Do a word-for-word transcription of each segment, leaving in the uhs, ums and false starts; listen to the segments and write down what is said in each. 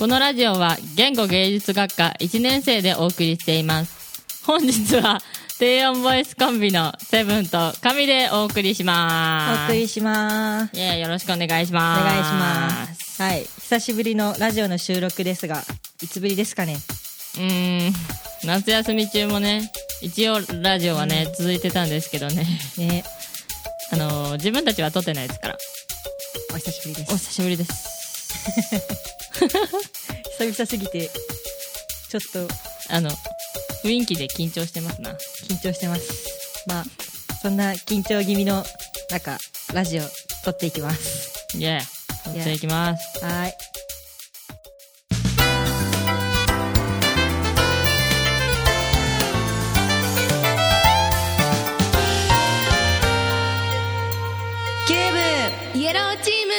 このラジオは言語芸術学科いちねん生でお送りしています。本日は低音ボイスコンビのセブンと神でお送りします。 お送りします。 いや、よろしくお願いします。 お願いします。はい、久しぶりのラジオの収録ですが、いつぶりですかね。 うーん、夏休み中もね、一応ラジオはね、うん、続いてたんですけどね。ね、あのー、自分たちは撮ってないですから。 お久しぶりです。 お久しぶりです。 久々すぎてちょっとあの雰囲気で緊張してますな。 緊張してます。まあそんな緊張気味の中ラジオ撮っていきます。 イエー撮っていきます。 はい。キューブイエローチーム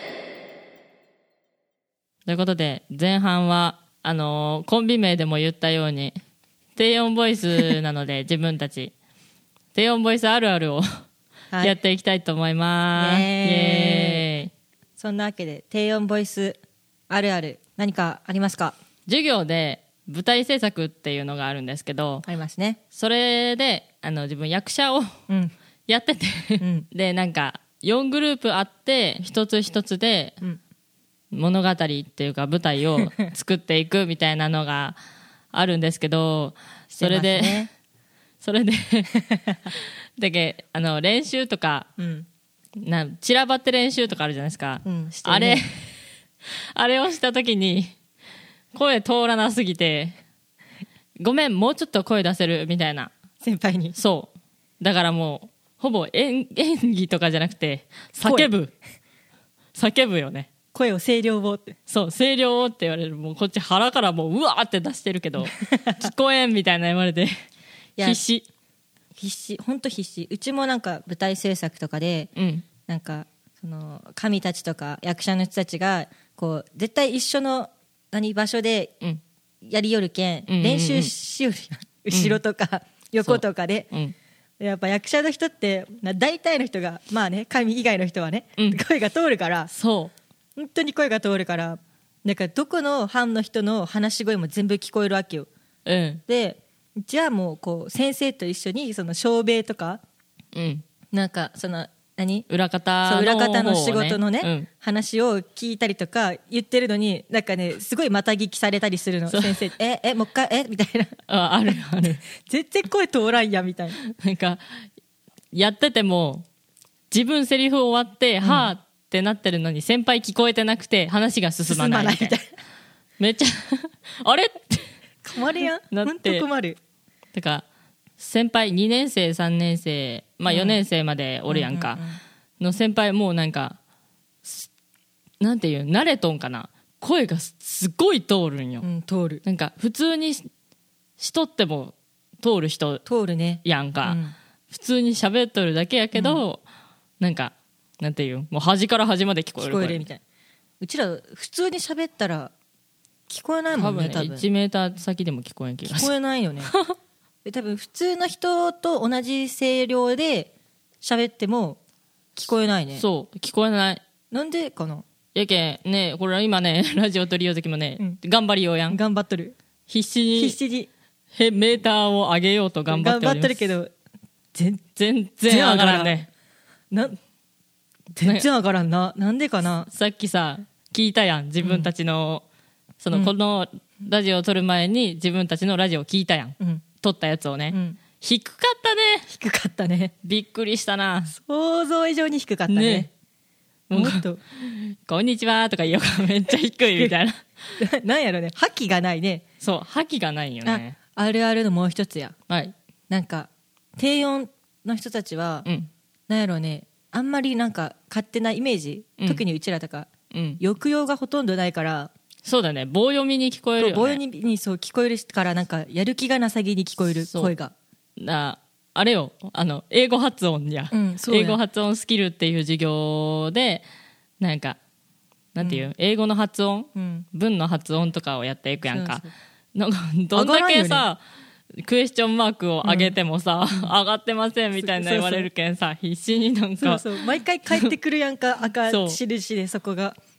ということで、前半はあのー、コンビ名でも言ったように低音ボイスなので自分たち低音ボイスあるあるを、はい、やっていきたいと思います。イエーイ。 そんなわけで低音ボイスあるある何かありますか？ 授業で舞台制作っていうのがあるんですけど、 ありますね。 それであの自分役者を、うん、やってて、うん、でなんかよんグループあって一つ一つで、うん物語っていうか舞台を作っていくみたいなのがあるんですけど、それで、ね、それでだけあの練習とか、うん、な散らばって練習とかあるじゃないですか、うんね、あれあれをした時に声通らなすぎて、ごめんもうちょっと声出せるみたいな、 先輩に。 そうだからもうほぼ 演, 演技とかじゃなくて叫ぶ叫ぶよね。 声を声量をって。 そう声量をって言われる。もうこっち腹からもううわーって出してるけど聞こえんみたいな言われて必死必死本当必死。うちもなんか舞台制作とかで、うん、なんかその神たちとか役者の人たちがこう絶対一緒の何場所でやりよるけん、うん、練習しよるやん、うん、後ろとか横とかで、うん、やっぱ役者の人って大体の人がまあね神以外の人はね、うん、声が通るから、 そう本当に声が通るから、なんかどこの班の人の話し声も全部聞こえるわけよ、うん、でじゃあもうこう先生と一緒にその照明とか、うん、なんかその何裏方の、 裏方の仕事のね、うん、話を聞いたりとか言ってるのに、なんかねすごいまた聞きされたりするの。先生ええもう一回えみたいな。 ああるある全然声通らんやみたいな。 なんかやってても自分セリフ終わって、うん、はあってなってるのに先輩聞こえてなくて話が進まないみたいな。めっちゃあれって困るやん。ほんと困る。 てか先輩にねん生さんねん生、まあ、よねん生までおるやんか、うんうんうんうん、の先輩もうなんかなんていう慣れとんかな、声がすごい通るんよ、 うん、通る。 なんか普通にしとっても通る人通るねやんか、 うん、 普通に喋っとるだけやけど、うん、なんかなんていうもう端から端まで聞こえる、 聞こえるみたいな。うちら普通に喋ったら聞こえないもんね。多分ね、 多分いちメーター先でも聞こえん気がする。 聞こえないよね多分普通の人と同じ声量で喋っても聞こえないね。 そう聞こえない。 なんでかな。 やけんね、これ今ねラジオ撮りようときもね、うん、頑張りようやん。 頑張っとる。 必死に必死にへメーターを上げようと頑張っております。 頑張ってるけど全全然上がらんね。 な全然上がらんな。なんでかな。 さっきさ聞いたやん自分たちの、うん、そのこのラジオを撮る前に自分たちのラジオを聞いたやん、うん、撮ったやつをね、うん、低かったね。 低かったね。 びっくりしたな。 想像以上に低かったね。ねもっとこんにちはとか言おうかめっちゃ低いみたいななんやろね、覇気がないね。 そう覇気がないよね。 あ、あるあるのもう一つや、 はい、 なんか低音の人たちは、うん、なんやろね、あんまりなんか勝手なイメージ、うん、特にうちらとか、うん、抑揚がほとんどないから。 そうだね、棒読みに聞こえるよね。 棒読みにそう聞こえるからなんかやる気がなさげに聞こえる声が。 だあれよ、あの英語発音や、うん、そうや英語発音スキルっていう授業でなんかなんていう、うん、英語の発音、うん、文の発音とかをやっていくやんか。そうそうなんかどんだけさ、ね、クエスチョンマークを上げてもさ、うん、上がってませんみたいな言われるけんさ、必死になんかそうそう毎回返ってくるやんか赤印でそこが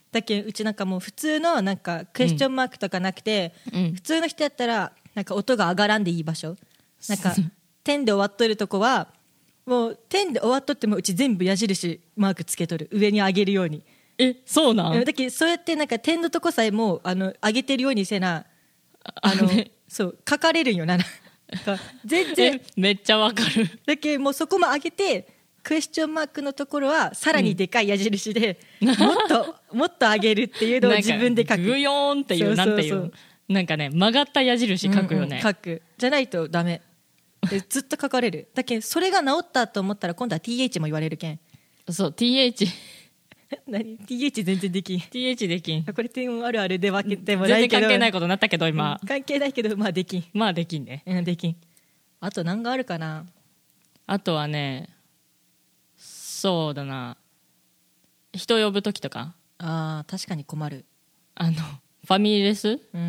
だけどうちなんかもう普通のなんかクエスチョンマークとかなくて、うん、普通の人やったらなんか音が上がらんでいい場所、なんか点で終わっとるとこはもう点で終わっとってもうち全部矢印マークつけとる、上に上げるように。 え、そうなん？ だけどそうやってなんか点のとこさえもあの上げてるようにせな、あのそう書かれるんよな全然めっちゃわかる。 だけどもうそこも上げてクエスチョンマークのところはさらにでかい矢印で、うん、もっともっと上げるっていうのを自分で書く。 グヨーンっていう、なんていうなんかね曲がった矢印書くよね、うんうん、 書くじゃないとダメでずっと書かれる。だけどそれが治ったと思ったら今度は ティーエイチ も言われるけん。 そう ティーエイチ何 ティーエイチ 全然できん。 ティーエイチ できん。 これ点あるあるで分けてもないけど全然関係ないことになったけど今、 うん、関係ないけどまあできん。 まあできんね、 うん、できん。あと何があるかな。 あとはね、そうだな、人呼ぶ時とか。 あー確かに困る。 あのファミレス、うんうんうん、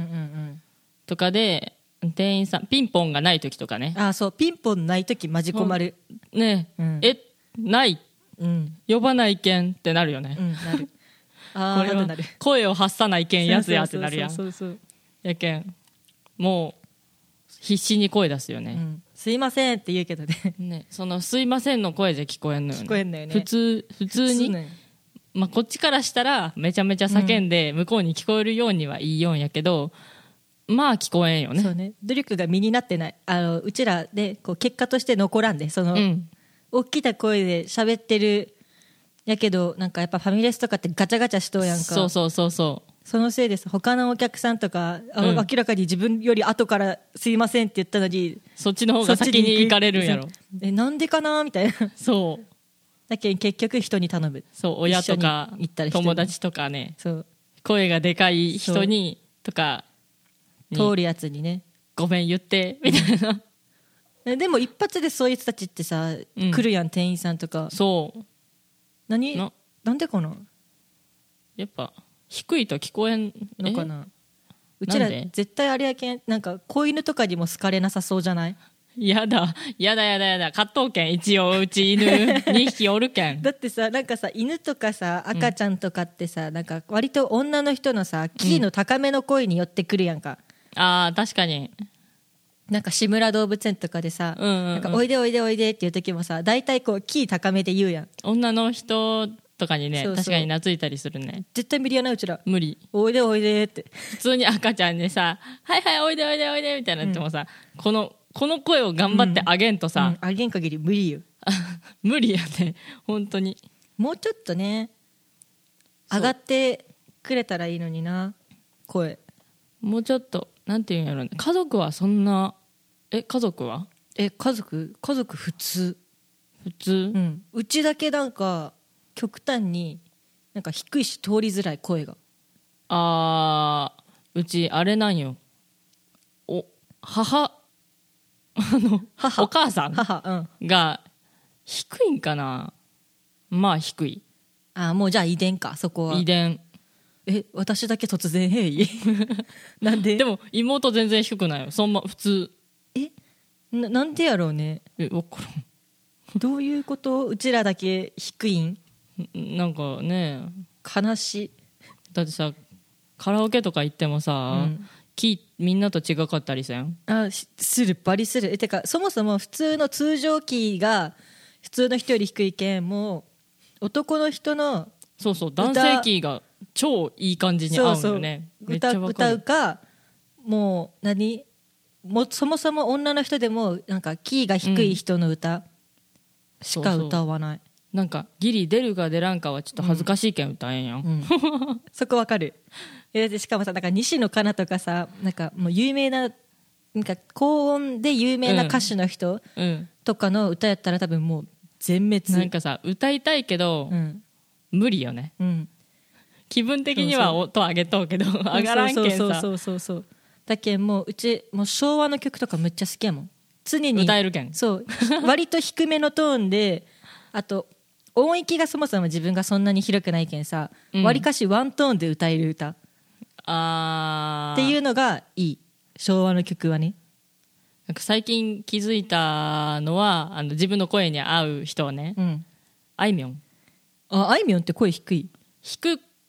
とかで店員さんピンポンがない時とかね。 あーそうピンポンない時マジ困るね、うん、えない、うん、呼ばないけんってなるよね、 うん、なるあこれは声を発さないけんやつやってなるやん。 そうそうそうそうやけんもう必死に声出すよね、うん、 すいませんって言うけど ね, ねそのすいませんの声で聞こえんのよね。 聞こえんのよね普通普通に普通、まあ、こっちからしたらめちゃめちゃ叫んで向こうに聞こえるようにはいいよんやけど、うん、まあ聞こえんよね。 そうね、努力が身になってない。あのうちらでこう結果として残らんで、その、うん、大きな声で喋ってるやけどなんかやっぱファミレスとかってガチャガチャしとうやんか。 そうそうそうそう。 そのせいです。他のお客さんとか、うん、明らかに自分より後からすいませんって言ったのにそっちの方が先に行かれるんやろ。 えなんでかなみたいな。 そうだけど結局人に頼む。 そう親とか友達とかね、そう声がでかい人にとか通るやつにねごめん言ってみたいな、 うん、でも一発でそういう人たちってさ、うん、来るやん店員さんとか。 そう何 な, なんでかな。 やっぱ低いと聞こえんのかな。うちら絶対あれやけん、なんか子犬とかにも好かれなさそうじゃない。 やだやだやだやだ。勝っとうけん一応うち犬にひきおるけんだってさなんかさ犬とかさ赤ちゃんとかってさ、うん、なんか割と女の人のさキーの高めの声に寄ってくるやんか、 うん、あー確かに。 なんか志村動物園とかでさ、うんうんうん、なんかおいでおいでおいでっていう時もさ大体こうキー高めで言うやん。 女の人とかにね。そうそう確かに懐いたりするね。 絶対無理やなうちら。 無理。 おいでおいでって普通に赤ちゃんにさはいはいおいでおいでおいでみたいなってもさ、うん、このこの声を頑張ってあげんとさ、うんうん、 あげん限り無理よ無理やね本当に。 もうちょっとね上がってくれたらいいのにな声。 もうちょっとなんていうんやろね。家族はそんなえ家族はえ家族家族普通普通、 うん、うちだけなんか極端になんか低いし通りづらい声が。 あーうちあれなんよ。お母あの母お母さん母、うん、が低いんかな。まあ低い。 あもうじゃあ遺伝かそこは。 遺伝。 え私だけ突然変異なんで。 でも妹全然低くないよそんな普通。 え な, なんでやろうね。 え分からんどういうこと。うちらだけ低いん。 なんかね悲しい。 だってさカラオケとか行ってもさ、うん、キーみんなと違かったりせん。 あするバリする。えてかそもそも普通の通常キーが普通の人より低いけんもう男の人のそうそう男性キーが超いい感じに合うんよね。 そうそうめっちゃわかる。歌うかもう何もそもそも女の人でもなんかキーが低い人の歌しか歌わない、うん、そうそうなんかギリ出るか出らんかはちょっと恥ずかしいけん歌えんやん、うん、 そこわかる。でしかもさなんか西野カナとかさなんかもう有名ななんか高音で有名な歌手の人とかの歌やったら多分もう全滅。 なんかさ歌いたいけど、うん、無理よね、うん、気分的には音上げとうけど上がらんけんさ。 そうそうそうそうだけんもううちもう昭和の曲とかめっちゃ好きやもん。常に歌えるけん。 そう割と低めのトーンであと音域がそもそも自分がそんなに広くないけんさわり、うん、かしワントーンで歌える歌あっていうのがいい昭和の曲はね。 なんか最近気づいたのはあの自分の声に合う人はね、うん、あいみょん。 ああいみょんって声低い。 低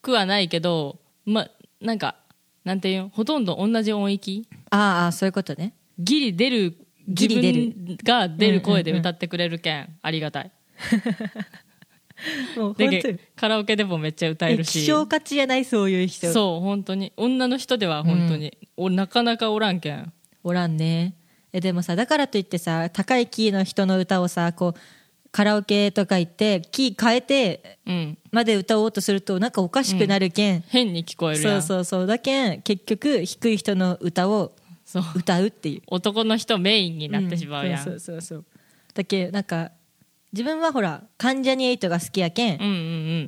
くはないけど、ま、なんかなんていうの、ほとんど同じ音域。 ああそういうことね。 ギリ出る、自分が出る声で歌ってくれるけん、うんうんうん、ありがたい。もう本当にカラオケでもめっちゃ歌えるし、 希少価値じゃない、そういう人。 そう本当に女の人では本当に、うん、おなかなかおらんけん。 おらんね。えでもさ、だからといってさ、高いキーの人の歌をさ、こうカラオケとか行ってキー変えてまで歌おうとするとなんかおかしくなるけん、うん、 変に聞こえるやん。 そうそうそう、だけん結局低い人の歌を歌うっていう、 男の人メインになってしまうやん、 うん、そうそうそう。だけなんか自分はほら関ジャニエイトが好きやけん、うんうんうん、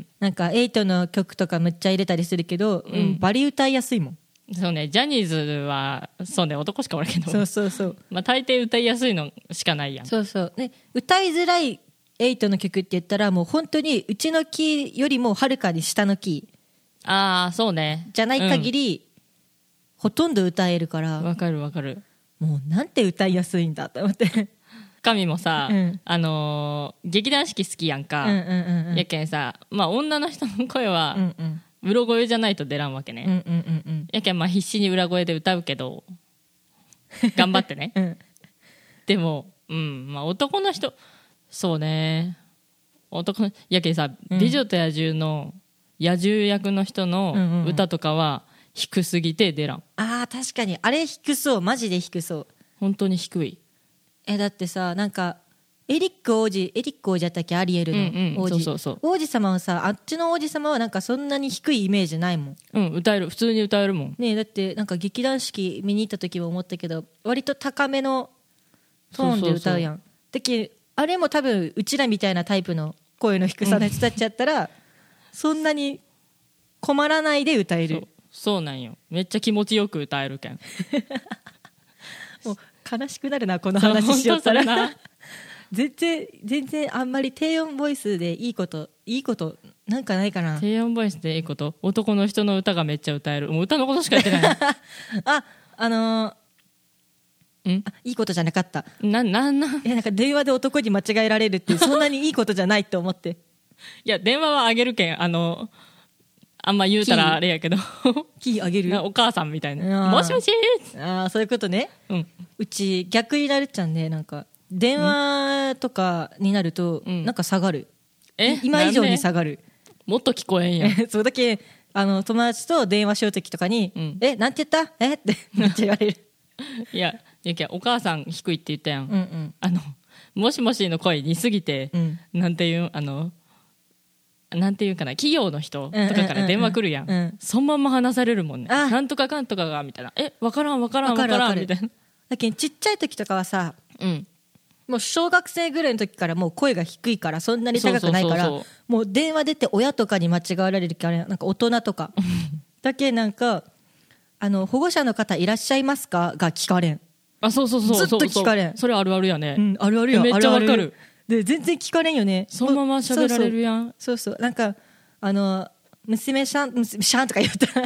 なんかエイトの曲とかむっちゃ入れたりするけど、うんうん、バリ歌いやすいもん。 そうね、ジャニーズはそうね、男しかおらんけど、 そうそうそう、 まあ、大抵歌いやすいのしかないやん。 そうそう、ね、歌いづらいエイトの曲って言ったらもう本当にうちのキーよりもはるかに下のキー、ああそうね、 じゃない限り、うん、ほとんど歌えるから。 わかるわかる。 もうなんて歌いやすいんだと思って神もさ、うん、あのー、劇団四季好きやんか、うんうんうんうん、やけんさ、まあ、女の人の声は、うんうん、裏声じゃないと出らんわけね、うんうんうんうん、やけんまあ必死に裏声で歌うけど頑張ってね、うん、でも、うんまあ、男の人そうね、男のやけんさ、うん、美女と野獣の野獣役の人の歌とかは低すぎて出らん、 うんうんうん、あー確かにあれ低そう、マジで低そう、 本当に低い。 えだってさ、なんかエリック王子エリック王子だったっけ、アリエルの王子、うんうん、そうそうそう、王子様はさ、あっちの王子様はなんかそんなに低いイメージないもん。 うん歌える、普通に歌えるもんね。だってなんか劇団四季見に行った時も思ったけど割と高めのトーンで歌うやん。だけあれも多分うちらみたいなタイプの声の低さの人たちやったら、うん、そんなに困らないで歌える。 そう、そうなんよ、めっちゃ気持ちよく歌えるけんもう悲しくなるなこの話しよったら全然全然あんまり低音ボイスでいいこといいことなんかないかな。 低音ボイスでいいこと、男の人の歌がめっちゃ歌える。もう歌のことしか言ってないああのー、んあいいことじゃなかった。 ななんなんいやなんか電話で男に間違えられるってそんなにいいことじゃないと思っていや電話はあげるけん、あのあんま言うたらあれやけどキーあげるお母さんみたいな、もしもし、 ああそういうことね、うん、うち逆になるっちゃんね、なんか電話とかになると、うん、なんか下がる、え今以上に下がる、 もっと聞こえんやんそうだけあの友達と電話しようときとかに、うん、えなんて言ったえってめっちゃ言われるいやいやお母さん低いって言ったやん、うんうん、あのもしもしの声似すぎて、うん、なんていうあのなんていうかな、企業の人とかから電話来るやん、うんうんうん、そのまま話されるもんね、なんとかかんとかがみたいな、え分からん分からん分からんみたいな。 だけどちっちゃい時とかはさ、うん、もう小学生ぐらいの時からもう声が低いからそんなに高くないから、もう電話出て親とかに間違われる時あれなんか大人とかだけなんかあの保護者の方いらっしゃいますかが聞かれん。 あそうそうそう、 ずっと聞かれん。 そ, それあるあるやね、 うん、あるあるや、 めっちゃわかる。 で全然聞かれんよね。 そのまま喋られるやん。 そうそう、そうそう、なんかあの娘さん娘シャンとか言った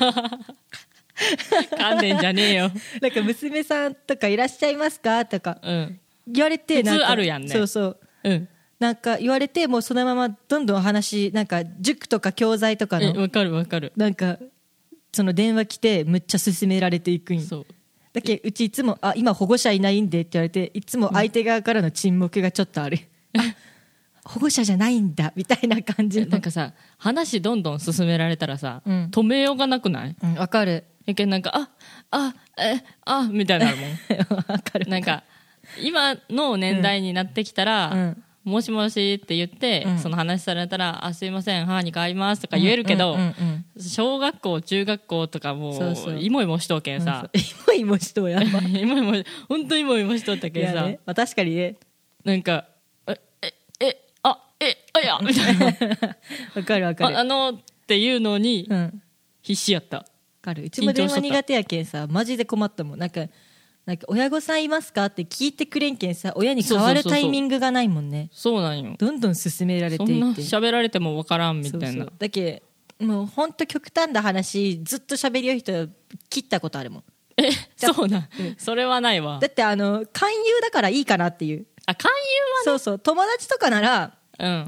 噛んでんじゃねえよなんか娘さんとかいらっしゃいますかとか言われて、 普通あるやんね。 そうそう、うん、なんか言われてもうそのままどんどん話、なんか塾とか教材とかのわかるわかる、 なんかその電話来てむっちゃ勧められていくん。そうだけうちいつもあ今保護者いないんでって言われて、いつも相手側からの沈黙がちょっとある、うん、あ保護者じゃないんだみたいな感じの。 なんかさ話どんどん進められたらさ、うん、止めようがなくない？ わ、うん、かる。 やけんなんかああえあみたいになるもんわかる。なんか今の年代になってきたら、うん、もしもしって言って、うん、その話されたらあすいません母に帰りますとか言えるけど、うんうんうんうん、小学校中学校とかもうそうそうイモイモしとうけんさ、 イモイモしとうやばイモイモ本当にイモイモしとったけんさ、 ね、まあ、確かにね、 なんかえええあえあやみたいなわかるわかるあ, あのっていうのに、うん、必死やった。わかる。うちも電話苦手やけんさマジで困ったもん。なんかなんか親御さんいますかって聞いてくれんけんさ、親に変わるタイミングがないもんね。 そうなんよ。 どんどん進められていって、そんな喋られても分からんみたいな。そうそうだけもうほんと極端な話ずっと喋りよる人切ったことあるもん。 えそうなん、うん、それはないわ。 だってあの勧誘だからいいかなっていう。 あ勧誘はね。 そうそう友達とかなら、うん、普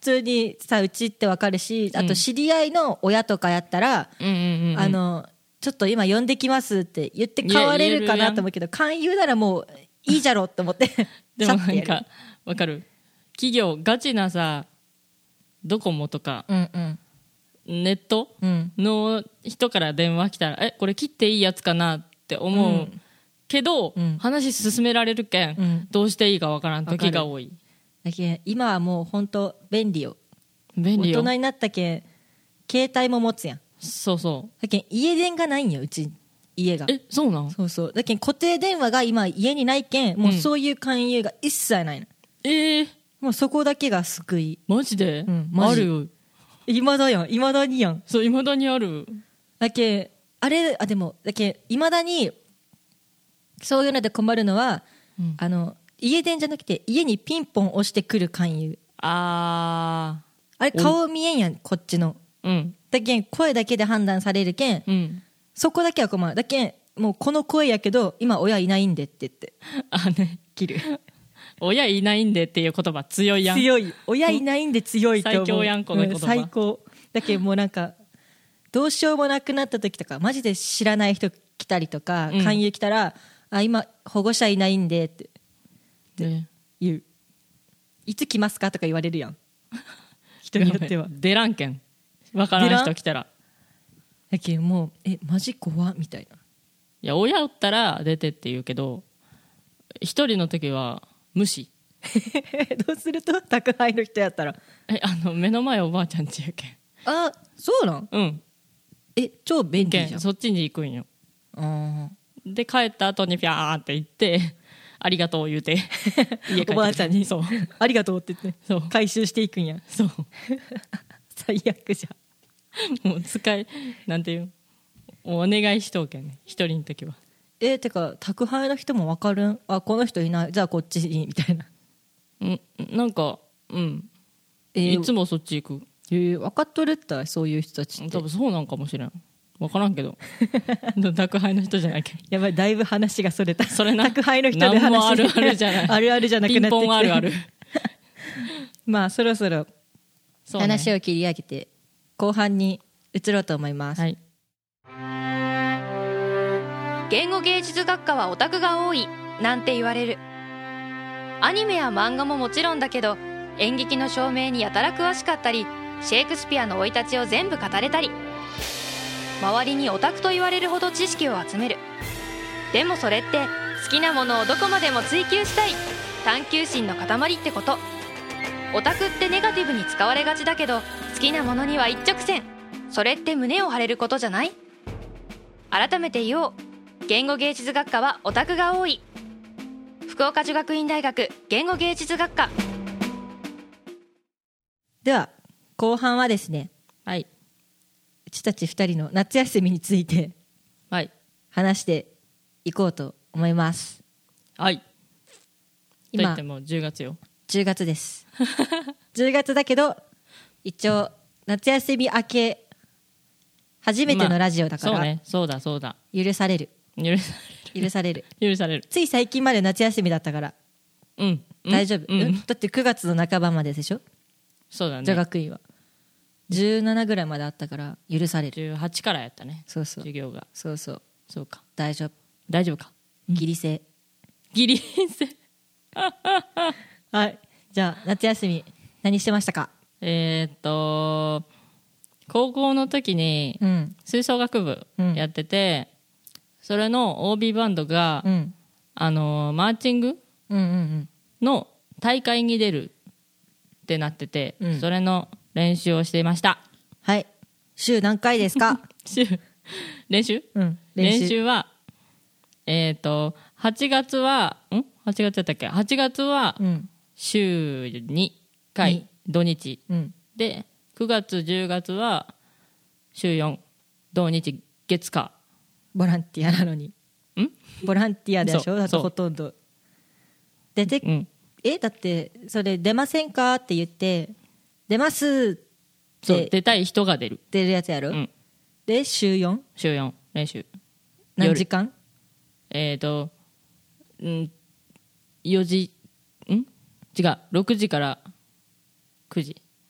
通にさうちってわかるし、あと知り合いの親とかやったら、 うんうんうんうん、 あのちょっと今呼んできますって言って変われるかなと思うけど、勧誘ならもういいじゃろって思ってでもなんかわかる、企業ガチなさドコモとか、 うんうん、 ネットの人から電話来たら、えこれ切っていいやつかなって思う、うん、けど、うん、話進められるけん、うん、どうしていいかわからん時が多い。 だけ今はもう本当便利よ。 便利よ。 大人になったけん携帯も持つやん。 そうそう。 だけん家電がないんよ、うち家が。 えそうなん？ そうそう。だけん固定電話が今家にないけん、もうそういう勧誘が一切ないの。 うん、えー、 もうそこだけが救い。 マジで？うん、 マジある。 いまだやん、いまだにやん。 そういまだにある。 だけあれあでもだけいまだにそういうので困るのは、うん、あの家電じゃなくて家にピンポン押してくる勧誘。 あーあれ顔見えんやんこっちの、うん、だけん声だけで判断されるけん、うん、そこだけは困る。だけんもうこの声やけど今親いないんでって言ってあね切る親いないんでっていう言葉強いやん。 強い。親いないんで強いって思う。 最強やんこの言葉、うん、 最高だけどもうなんかどうしようもなくなった時とかマジで知らない人来たりとか、うん、勧誘来たらあ今保護者いないんでってって言う、ね、いつ来ますかとか言われるやん人によっては出らんけん分からん人来たらだけどもうえマジ怖みたいな。 いや親おったら出てって言うけど一人の時は無視どうすると宅配の人やったらえあの目の前おばあちゃんちやけん。 あそうなん？うんえ超便利じゃん。 そっちに行くんよ。あで帰った後にピャーって言ってありがとう言うて家帰っておばあちゃんにそうありがとうって言ってそう回収していくんや。 そう最悪じゃんもう使いなんていうお願いしとうけんね一人の時は。 えー、てか宅配の人も分かるんあこの人いないじゃあこっちにみたいな。 んなんかうん、えー、いつもそっち行く。 えー、分かっとるったそういう人たちって多分そうなんかもしれん分からんけど宅配の人じゃないけどやばいだいぶ話がそれた。 それな宅配の人で話何もあるあるじゃないあるあるじゃなくなってきてピンポンあるあるまあそろそろ話を切り上げて後半に移ろうと思います、はい、 言語芸術学科はオタクが多いなんて言われる。アニメや漫画ももちろんだけど演劇の照明にやたら詳しかったりシェイクスピアの生い立ちを全部語れたり周りにオタクと言われるほど知識を集める。でもそれって好きなものをどこまでも追求したい探求心の塊ってこと。オタクってネガティブに使われがちだけど好きなものには一直線。それって胸を張れることじゃない？改めて言おう。言語芸術学科はオタクが多い。福岡女学院大学言語芸術学科。 では後半はですね、 はい、 うちたちふたりの夏休みについて話していこうと思います。 はい今といってもじゅうがつよ。 じゅうがつですじゅうがつだけど一応夏休み明け初めてのラジオだから、まあ、 そうねそうだそうだ許される許される許される許される。 つい最近まで夏休みだったからうん大丈夫、 うん、 だってくがつの半ばまででしょ。 そうだね。 女学院はじゅうななぐらいまであったから許される。 じゅうはちからやったね。 そうそう授業が。 そうそうそうか大丈夫大丈夫か、 うん、ギリセーギリセーはいじゃあ夏休み何してましたか。 えー、っと高校の時に吹奏楽部やってて、うん、それの オービー バンドが、うん、あのマーチングの大会に出るってなってて、うん、それの練習をしていました。 はい週何回ですか週練習、うん、練習練習はえー、っとはちがつはんはちがつだったっけ。はちがつは週にかい、うん、土日、うん、でくがつじゅうがつは週よん土日月火。 ボランティアなのにんボランティアでしょだってほとんど出て、うん、えだってそれ出ませんかって言って出ますってそう出たい人が出る出るやつやろ、うん、で週 よん? 週よん練習何時間。 えっ、ー、とんよじん違うろくじからくじ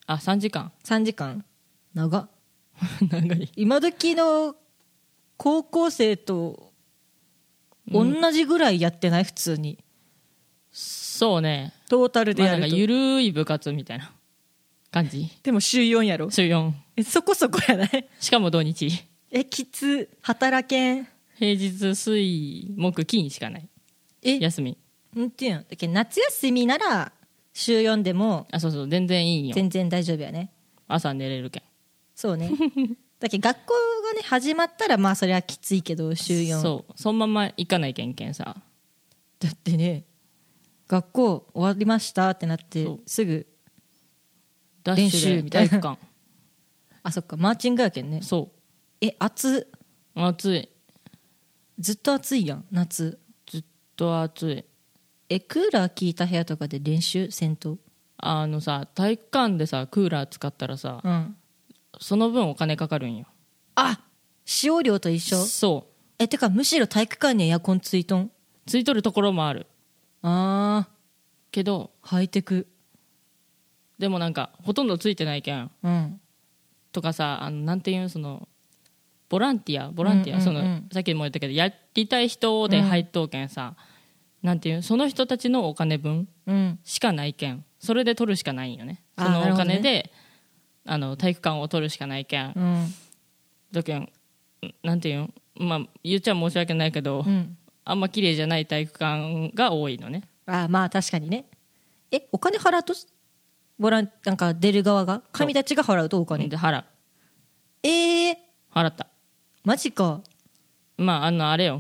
あさんじかんさんじかん長っ長い。 今時の高校生と同じぐらいやってない、普通にそうね、 トータルでまあ、 やると、 なんかゆるい部活みたいな感じ。 でも週よんやろ。 週よん、 えそこそこやない？ しかも土日、 えきつ、働けん。 平日水木金しかないえ休み。 んっていうのだけど夏休みなら週よんでもあそうそう、全然いいよ。 全然大丈夫やね。 朝寝れるけん。 そうねだけど学校がね始まったらまあそれはきついけど週よんそうそのまま行かないけんけんさ。 だってね学校終わりましたってなってそうすぐダッシュで体育館あそっかマーチングやけんね。 そえ暑う暑い、 ずっと暑いやん夏。 ずっと暑い。 えクーラー効いた部屋とかで練習せんと？ あのさ体育館でさクーラー使ったらさ、 うん、 その分お金かかるんよ。 あ使用量と一緒？ そうえてかむしろ体育館にエアコンついとん？ ついとるところもあるあけど、 ーハイテク。 でもなんかほとんどついてないけんうんとかさ、あのなんていうんそのボランティアボランティア、 うんうんうんそのさっきも言ったけどやりたい人で入っとうけんさ、うん、なんていうんその人たちのお金分うんしかないけん、それで取るしかないんよね。 あそのお金なるで、あの体育館を取るしかないけん、 うんだけんなんていうんまあ言っちゃ申し訳ないけど、 うんあんま綺麗じゃない体育館が多いのね。 あまあ確かにね。えお金払うとボランなんか出る側が神たちが払うとお金で払うえー、 払った。 マジか。 まああのあれよ、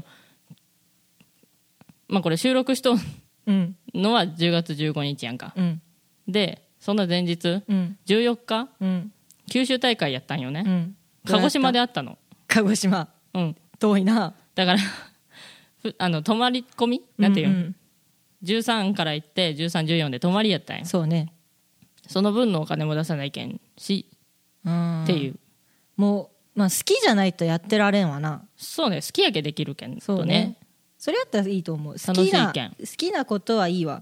まあこれ収録しとうんのはじゅうがつじゅうごにちやんか、 うんでその前日うんじゅうよっかうん九州大会やったんよね、 うん鹿児島であったの。 鹿児島うん遠いな。 だからふあの泊まり込みなんていう、 うんうんじゅうさんから行ってじゅうさんじゅうよんで泊まりやったんよ。 そうね。 その分のお金も出さないけんしうんっていう。 もう、まあ、好きじゃないとやってられんわな。 そうね、好きやけできるけんそうねとね。 それやったらいいと思う。好楽しきないけん好きなことはいいわ。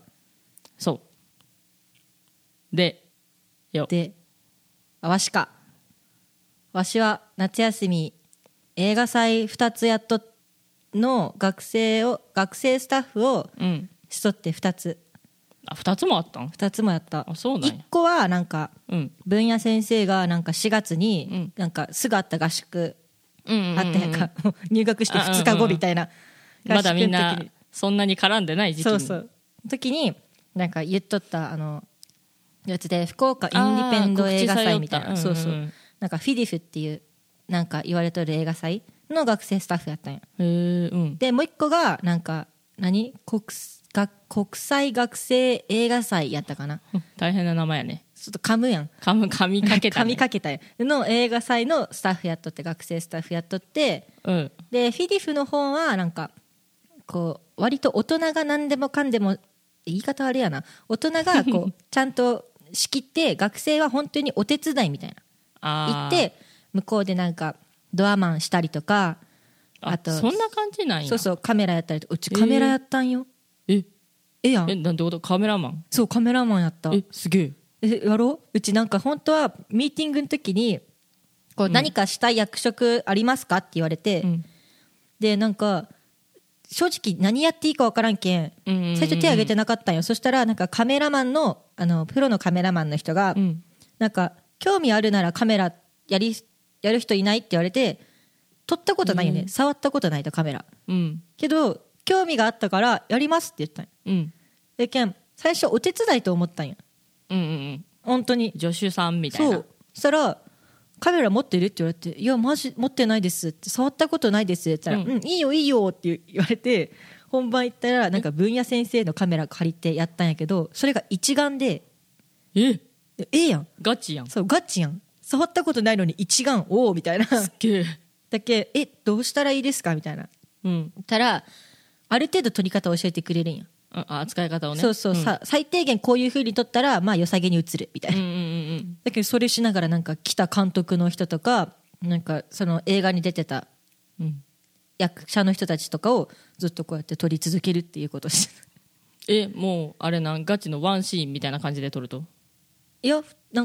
そうでよであわしかわしは夏休み映画祭ふたつやっとの学生を学生スタッフをうんしとってふたつあふたつもあったん。 ふたつもやった。 あそうなんやいっこはなんかうん分野先生がなんかしがつうにんなんかすぐあった合宿うんうんうんうんあったやんか、もう入学してふつかごみたいな合宿の時にまだみんなそんなに絡んでない時期にそうそう時になんか言っとったあのやつで福岡インディペンド映画祭みたいな、 あーそうそう、 告知されよったなんかフィディフっていうなんか言われとる映画祭の学生スタッフやったんや。 うんうんへえうんでもう一個がなんか何 国, が国際学生映画祭やったかな、 大変な名前やね。 ちょっと噛むやん噛む噛みかけた、ね、 噛みかけたやんの映画祭のスタッフやっとって学生スタッフやっとってうんでフィディフの方はなんかこう割と大人が何でもかんでも言い方あれやな大人がこうちゃんと仕切って学生は本当にお手伝いみたいなあー行って向こうでなんかドアマンしたりとかああとそんな感じなんや。 そうそうカメラやったりとかうちカメラやったんよ、 ええやんえなんてこと、カメラマン。 そうカメラマンやったえすげえ。 えやろううちなんか本当はミーティングの時にこう何かしたい役職ありますかって言われて、 うんでなんか正直何やっていいか分からんけんうんうんうん最初手挙げてなかったんよ。そしたらなんかカメラマンのあのプロのカメラマンの人が、 うんなんか興味あるならカメラやりやる人いないって言われて撮ったことないよね、 うん触ったことないとカメラうんけど興味があったからやりますって言ったんよ。 うんでけん最初お手伝いと思ったんようんうんうん本当に。 助手さんみたいな。 そうそしたらカメラ持ってるって言われていやマジ持ってないですって触ったことないですって言ったら、 ううんん、いいよいいよって言われて本番行ったらなんか分野先生のカメラ借りてやったんやけどそれが一眼でええええやんガチやん。 そうガチやん触ったことないのに一眼おおみたいなすっげえ。 だけえどうしたらいいですかみたいなうん言ったらある程度撮り方教えてくれるんや、 ああ扱い方をね。 そうそう、 んさ最低限こういう風に撮ったらまあ良さげに映るみたいな、 うんうんうんだけどそれしながらなんか来た監督の人とかなんかその映画に出てたうんうん役者の人たちとかをずっとこうやって撮り続けるっていうことをしてた。 えもうあれなんガチのワンシーンみたいな感じで撮ると。 いやなんか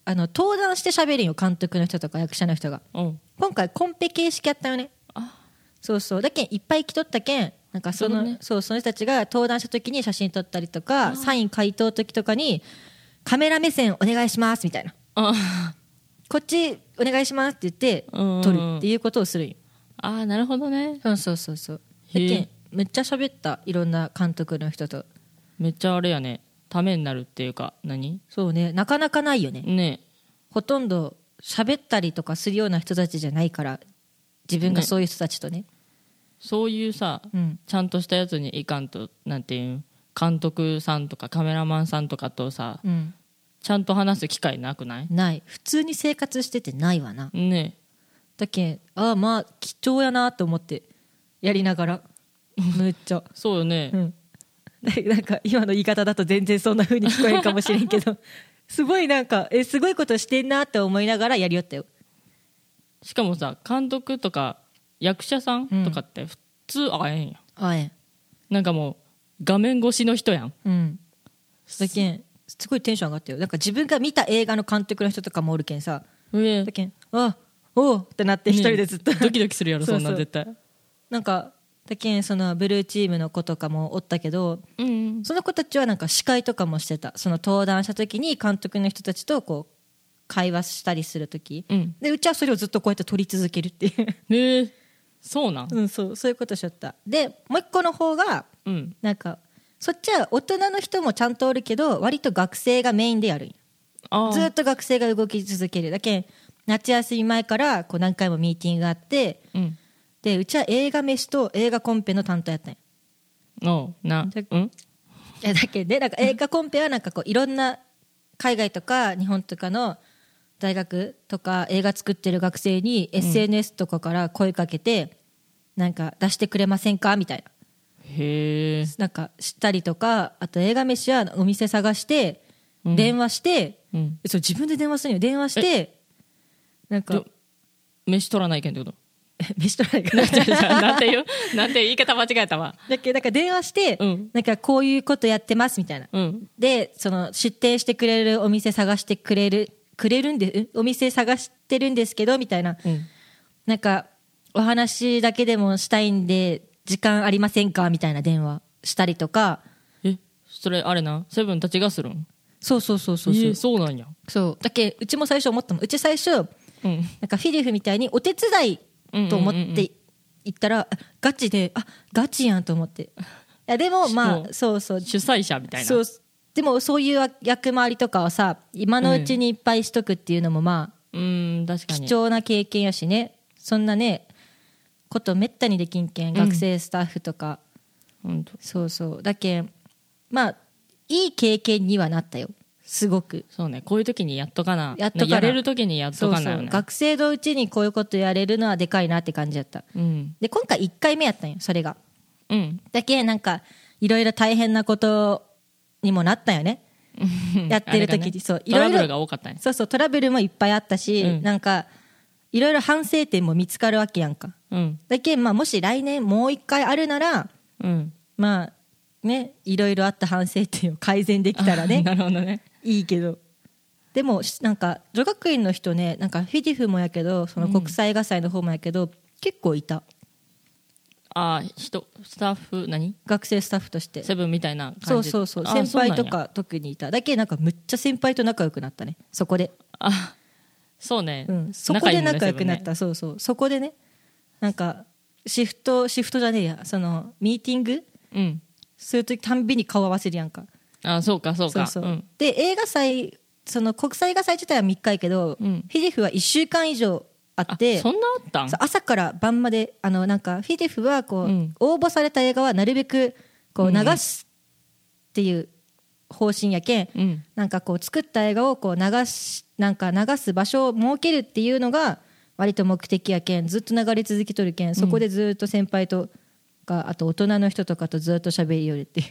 あの登壇して喋るよ、監督の人とか役者の人が。今回コンペ形式やったよね。あ、そうそう、だけんいっぱい来とったけん、なんかその、ね、そうその人たちが登壇した時に写真撮ったりとか、サイン書いとう時とかにカメラ目線お願いしますみたいな、あ、こっちお願いしますって言って撮るっていうことをするんよ。 ああ、なるほどね。 そうそうそうそう。だけんめっちゃ喋った、いろんな監督の人と。 めっちゃあれやね、ためになるっていうか、何？ そうね、なかなかないよね。 ね、 ほとんど喋ったりとかするような人たちじゃないから、自分がそういう人たちとね、 そういうさ、 うん、 ちゃんとしたやつにいかんと、なんていう監督さんとかカメラマンさんとかとさ、うん、ちゃんと話す機会なくない？ ない。普通に生活しててないわな。 ね。 だけん、ああまあ貴重やなと思ってやりながらむっちゃそうよね、うん、 なんか今の言い方だと全然そんな風に聞こえるかもしれんけどすごいなんかえすごいことしてんなって思いながらやりよったよ。 しかもさ、監督とか役者さんとかって普通会えんやん、 会えん。 なんかもう画面越しの人やん。 うん。だけんすごいテンション上がったよ。なんか自分が見た映画の監督の人とかもおるけんさ、 えだけんあおうってなって一人でずっと、 ね、ドキドキするやろ。そうそう、そんな絶対。 なんかだけんそのブルーチームの子とかもおったけど、うんうん、その子たちはなんか司会とかもしてた。その登壇した時に監督の人たちとこう会話したりする時、うん、でうちはそれをずっとこうやって撮り続けるっていうへえ、そうなん、 うん、そうそういうことしちゃった。でもう一個の方が、うん、なんかそっちは大人の人もちゃんとおるけど割と学生がメインでやるんよ。ずっと学生が動き続ける。だけん夏休み前からこう何回もミーティングがあって、うん、でうちは映画飯と映画コンペの担当やったんや。 おな、うん、 いやだけでなんか映画コンペはなんかこういろんな海外とか日本とかの大学とか映画作ってる学生に エスエヌエス とかから声かけて、うん、なんか出してくれませんかみたいな。 へえ。 なんかしたりとか、あと映画飯はお店探して、うん、電話して、うん、そう自分で電話するよ。電話してなんか飯取らないけんってこと？ 飯取らないからなんていうなんて言い方間違えたわ。 だけどなんか電話して、うん、なんかこういうことやってますみたいな、うん、でその出店してくれるお店探してくれるくれるんでお店探してるんですけどみたいな、うん、なんかお話だけでもしたいんで時間ありませんかみたいな電話したりとか。 えそれあれなセブンたちがするん？ そうそうそうそうそう、えー、 そうなんや。 そうだけうちも最初思ったもん。うち最初、うん、なんかフィリフみたいにお手伝いと思って行ったら、うんうんうん、ガチであガチやんと思って。いやでもまあそうそう主催者みたいな。 そうでもそういう役回りとかはさ今のうちにいっぱいしとくっていうのもまあ、 うん、確かに貴重な経験やしね。そんなねことめったにできんけん、学生スタッフとか、うん、そうそうだけんまあいい経験にはなったよ。すごくそうね。こういう時にやっとかなやっとかなやれる時にやっとかなよね。 そうそう学生のうちにこういうことやれるのはでかいなって感じだった、うん、で今回いっかいめやったんよそれが、うん、だけなんかいろいろ大変なことにもなったよねやってる時に、ね、そうトラブルが多かったね。 そうそうトラブルもいっぱいあったし、うん、なんかいろいろ反省点も見つかるわけやんか、うん、だけまあもし来年もう一回あるなら、うん、まあねいろいろあった反省点を改善できたらねなるほどねいいけど。でもなんか女学院の人ねなんかフィディフもやけどその国際映画祭の方もやけど、うん、結構いた。 あ人スタッフ何学生スタッフとしてセブンみたいな感じ。 そうそうそう先輩とか特にいた。だけなんかむっちゃ先輩と仲良くなったねそこで。 あそうね、 うん、そこで仲良くなった、ね、そうそうそこでねなんかシフトシフトじゃねえやそのミーティング、うん、するときたんびに顔合わせるやんか。 あそうかそうかそうそう、うん、で映画祭その国際映画祭自体はみっかやけど、うん、フィディフはいっしゅうかん以上あって。 あそんなあったん？ 朝から晩まであのなんかフィディフはこう、うん、応募された映画はなるべくこう流すっていう方針やけん、うん、なんかこう作った映画をこう流しなんか流す場所を設けるっていうのが割と目的やけんずっと流れ続きとるけん、そこでずっと先輩とかあと大人の人とかとずっと喋りよるっていう。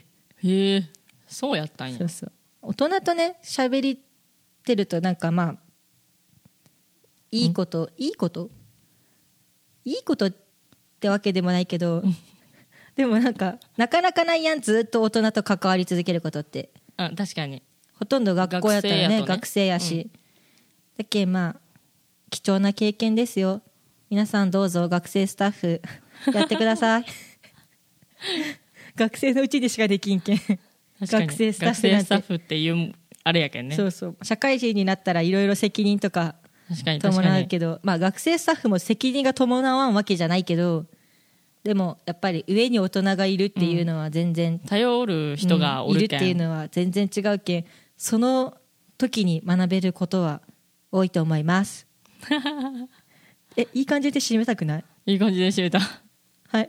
へえそうやったんや。 そうそう大人とね喋りてるとなんかまあいいこといいこといいことってわけでもないけどでもなんかなかなかないやんずっと大人と関わり続けることって。 あ確かにほとんど学校やったらね学生やし、 だけまあ貴重な経験ですよ。皆さんどうぞ学生スタッフやってください学生のうちでしかできんけん学生スタッフなんて、 学生スタッフっていうあれやけんね。 そうそう、社会人になったらいろいろ責任とか伴うけど、まあ学生スタッフも責任が伴わんわけじゃないけど、でもやっぱり上に大人がいるっていうのは全然、うん、 頼る人がおるけん、 うん、いるっていうのは全然違うけん、その時に学べることは多いと思いますえ、いい感じで締めたくない？ いい感じで締めた。 はい。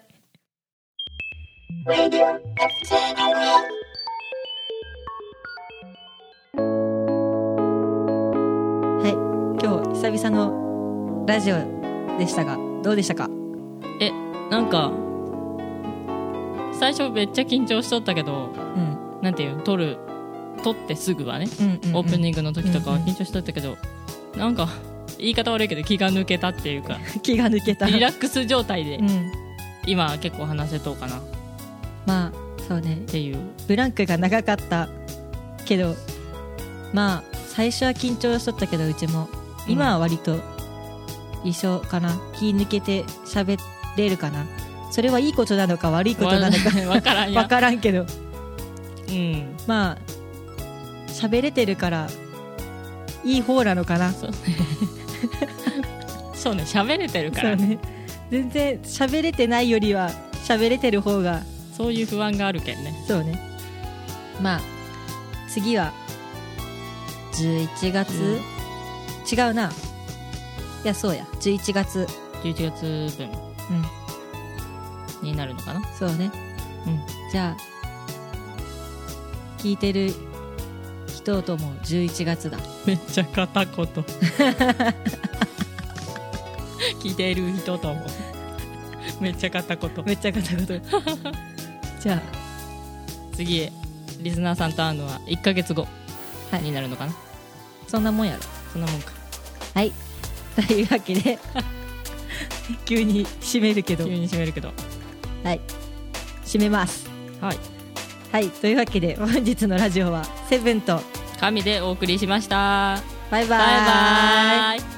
はい、今日久々のラジオでしたがどうでしたか？ え、なんか最初めっちゃ緊張しとったけど、うん、なんていう撮る撮ってすぐはね、うんうんうん、オープニングの時とかは緊張しとったけど、うんうん、なんか言い方悪いけど気が抜けたっていうか気が抜けたリラックス状態で、うん、今結構話せとうかな。 まあそうねっていうブランクが長かったけど、まあ最初は緊張しとったけどうちも今は割と一緒かな、うん、気抜けて喋れるかな。それはいいことなのか悪いことなのか分からんや分からんけど、 うん、 まあ喋れてるからいい方なのかな。 そうねそうね、喋れてるから、 そうね、全然喋れてないよりは喋れてる方が、 そういう不安があるけんね。 そうね。まあ次はじゅういちがつ、うん、違うな、いやそうやじゅういちがつじゅういちがつぶん、うん、になるのかな。 そうね、うん、じゃあ聞いてる人ともじゅういちがつだ。 めっちゃ片言聞いてる人ともめっちゃ片言めっちゃ片言じゃあ次へリスナーさんと会うのはいっかげつごになるのかな、はい、 そんなもんやろ。 そんなもんか。 はい、というわけで急に締めるけど急に締めるけどはい締めます。 はいはい、というわけで本日のラジオはセブンと神でお送りしました。 バイバイ。 バイバイ。